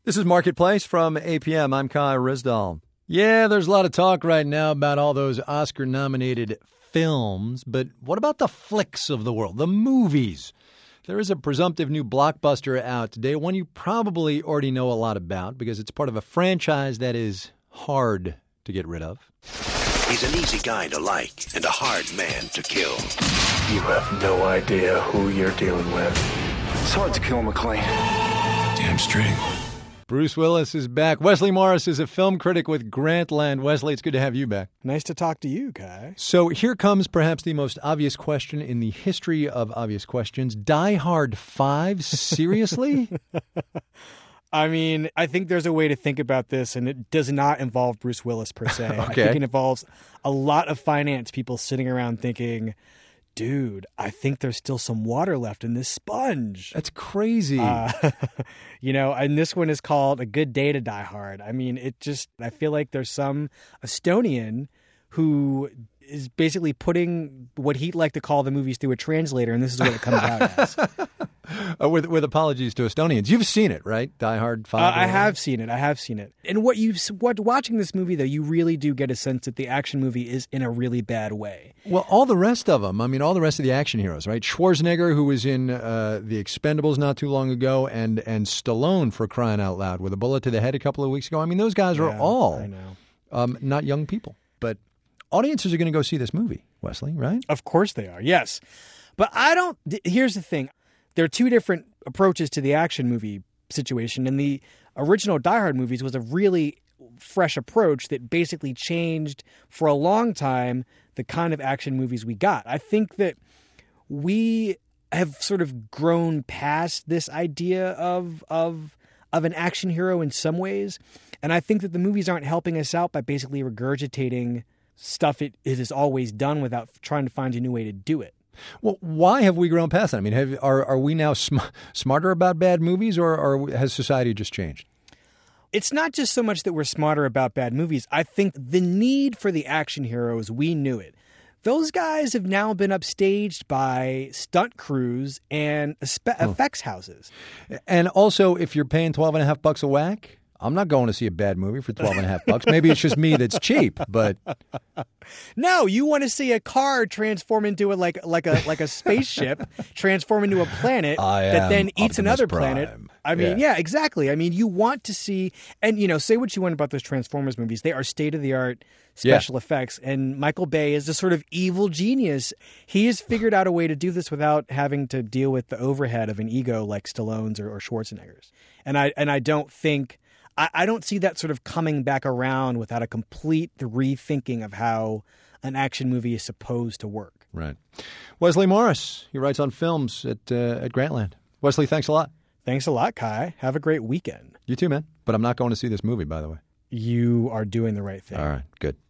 This is Marketplace from APM. I'm Kai Rizdal. Yeah, there's a lot of talk right now about all those Oscar-nominated films, but what about the flicks of the world, the movies? There is a presumptive new blockbuster out today, one you probably already know a lot about because it's part of a franchise that is hard to get rid of. He's an easy guy to like and a hard man to kill. You have no idea who you're dealing with. It's hard to kill McClane. Damn straight. Bruce Willis is back. Wesley Morris is a film critic with Grantland. Wesley, it's good to have you back. Nice to talk to you, Kai. So here comes perhaps the most obvious question in the history of obvious questions. Die Hard 5? Seriously? I mean, I think there's a way to think about this, and it does not involve Bruce Willis per se. Okay. I think it involves a lot of finance people sitting around thinking, dude, I think there's still some water left in this sponge. That's crazy. And this one is called A Good Day to Die Hard. I mean, I feel like there's some Estonian who is basically putting what he'd like to call the movies through a translator, and this is what it comes out as. With apologies to Estonians. You've seen it, right? Die Hard 5? I have seen it. And watching this movie, though, you really do get a sense that the action movie is in a really bad way. Well, all the rest of them, all the rest of the action heroes, right? Schwarzenegger, who was in The Expendables not too long ago, and Stallone, for crying out loud, with a bullet to the head a couple of weeks ago. Those guys are all not young people. But audiences are going to go see this movie, Wesley, right? Of course they are, yes. But here's the thing. There are two different approaches to the action movie situation, and the original Die Hard movies was a really fresh approach that basically changed for a long time the kind of action movies we got. I think that we have sort of grown past this idea of an action hero in some ways, and I think that the movies aren't helping us out by basically regurgitating stuff it has always done without trying to find a new way to do it. Well, why have we grown past that? Are we now smarter about bad movies, or has society just changed? It's not just so much that we're smarter about bad movies. I think the need for the action heroes, we knew it. Those guys have now been upstaged by stunt crews and effects houses. And also, if you're paying $12.50 a whack, I'm not going to see a bad movie for $12.50. Maybe it's just me that's cheap, but no, you want to see a car transform into like a spaceship, transform into a planet that then eats another planet. Yeah, exactly. You want to see, and say what you want about those Transformers movies, they are state of the art special effects, and Michael Bay is a sort of evil genius. He has figured out a way to do this without having to deal with the overhead of an ego like Stallone's or Schwarzenegger's. And I don't think. I don't see that sort of coming back around without a complete rethinking of how an action movie is supposed to work. Right. Wesley Morris, he writes on films at Grantland. Wesley, thanks a lot. Thanks a lot, Kai. Have a great weekend. You too, man. But I'm not going to see this movie, by the way. You are doing the right thing. All right, good.